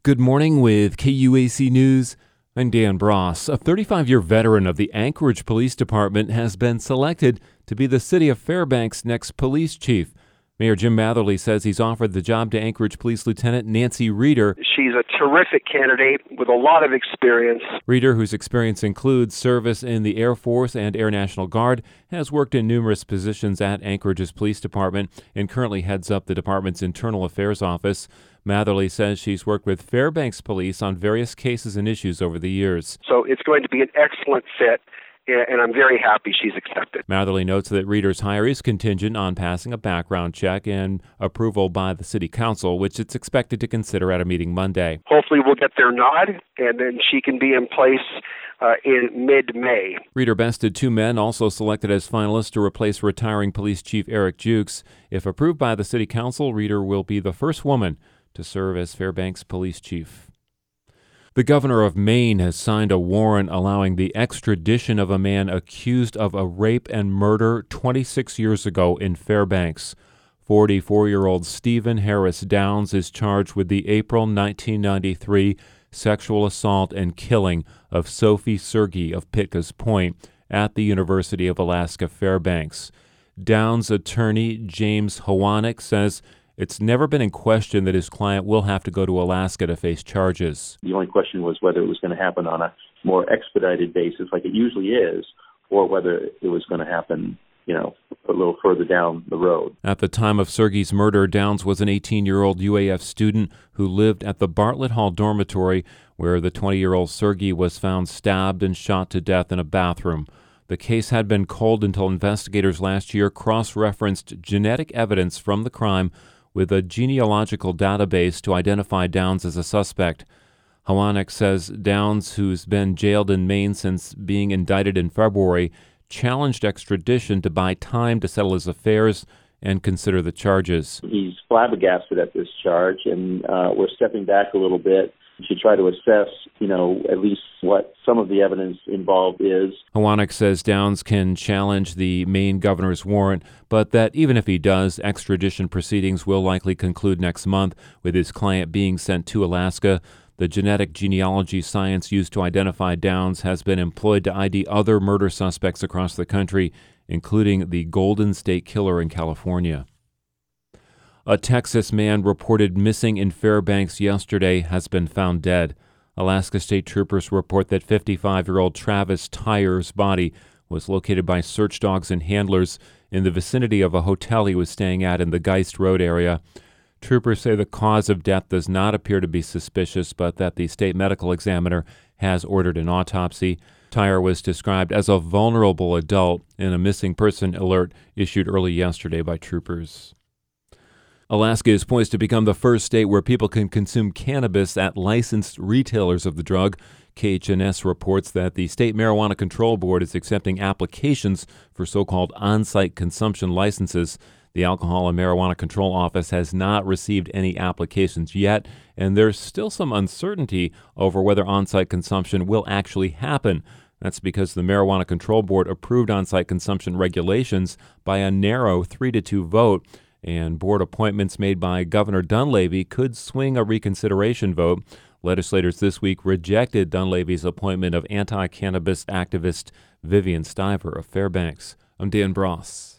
Good morning with KUAC News. I'm Dan Bross. A 35-year veteran of the Anchorage Police Department has been selected to be the City of Fairbanks' next police chief. Mayor Jim Matherly says he's offered the job to Anchorage Police Lieutenant Nancy Reeder. She's a terrific candidate with a lot of experience. Reeder, whose experience includes service in the Air Force and Air National Guard, has worked in numerous positions at Anchorage's police department and currently heads up the department's internal affairs office. Matherly says she's worked with Fairbanks Police on various cases and issues over the years. So it's going to be an excellent fit, and I'm very happy she's accepted. Matherly notes that Reeder's hire is contingent on passing a background check and approval by the City Council, which it's expected to consider at a meeting Monday. Hopefully we'll get their nod, and then she can be in place in mid-May. Reeder bested two men also selected as finalists to replace retiring Police Chief Eric Jukes. If approved by the City Council, Reeder will be the first woman to serve as Fairbanks Police Chief. The governor of Maine has signed a warrant allowing the extradition of a man accused of a rape and murder 26 years ago in Fairbanks. 44-year-old Stephen Harris Downs is charged with the April 1993 sexual assault and killing of Sophie Sergey of Pitkas Point at the University of Alaska Fairbanks. Downs' attorney, James Hovanec, says it's never been in question that his client will have to go to Alaska to face charges. The only question was whether it was going to happen on a more expedited basis like it usually is, or whether it was going to happen, a little further down the road. At the time of Sergey's murder, Downs was an 18-year-old UAF student who lived at the Bartlett Hall dormitory where the 20-year-old Sergey was found stabbed and shot to death in a bathroom. The case had been cold until investigators last year cross-referenced genetic evidence from the crime with a genealogical database to identify Downs as a suspect. Hovanec says Downs, who's been jailed in Maine since being indicted in February, challenged extradition to buy time to settle his affairs and consider the charges. He's flabbergasted at this charge, and we're stepping back a little bit to try to assess, at least what some of the evidence involved is. Hovanec says Downs can challenge the Maine governor's warrant, but that even if he does, extradition proceedings will likely conclude next month, with his client being sent to Alaska. The genetic genealogy science used to identify Downs has been employed to ID other murder suspects across the country, including the Golden State Killer in California. A Texas man reported missing in Fairbanks yesterday has been found dead. Alaska State Troopers report that 55-year-old Travis Tyer's body was located by search dogs and handlers in the vicinity of a hotel he was staying at in the Geist Road area. Troopers say the cause of death does not appear to be suspicious, but that the state medical examiner has ordered an autopsy. Tyer was described as a vulnerable adult in a missing person alert issued early yesterday by troopers. Alaska is poised to become the first state where people can consume cannabis at licensed retailers of the drug. KHNS reports that the State Marijuana Control Board is accepting applications for so-called on-site consumption licenses. The Alcohol and Marijuana Control Office has not received any applications yet, and there's still some uncertainty over whether on-site consumption will actually happen. That's because the Marijuana Control Board approved on-site consumption regulations by a narrow 3-2 vote, and board appointments made by Governor Dunleavy could swing a reconsideration vote. Legislators this week rejected Dunleavy's appointment of anti-cannabis activist Vivian Stiver of Fairbanks. I'm Dan Bross.